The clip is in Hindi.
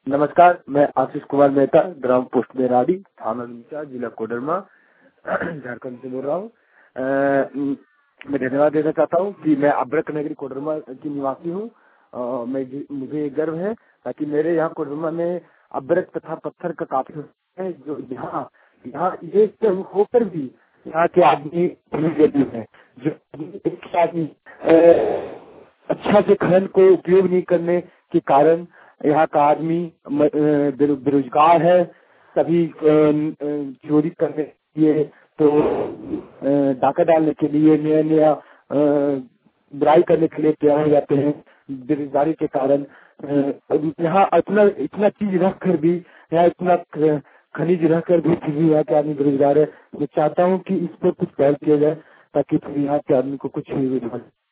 नमस्कार, मैं आशीष कुमार मेहता, ग्राम पोस्ट बेराड़ी, थाना नीचा, जिला कोडरमा, झारखंड से बोल रहा हूँ। मैं धन्यवाद देना चाहता हूँ कि मैं अब्रक नगरी कोडरमा की निवासी हूँ। मुझे गर्व है ताकि मेरे यहाँ कोडरमा में अब्रक तथा पत्थर का काफी है, जो यहाँ यहाँ ये सब होकर भी यहाँ के आदमी है, जो एक आदमी अच्छा से खनन को उपयोग नहीं करने के कारण यहाँ का आदमी बेरोजगार है। सभी चोरी करने के लिए, तो डाका डालने के लिए, नया नया बुराई करने के लिए तैयार हो जाते हैं। बेरोजगारी के कारण यहाँ इतना चीज रख कर भी, यहाँ इतना खनिज रख कर भी फिर भी यहाँ के आदमी बेरोजगार है। मैं चाहता हूँ कि इस पर कुछ पहल किया जाए ताकि फिर यहाँ के आदमी को कुछ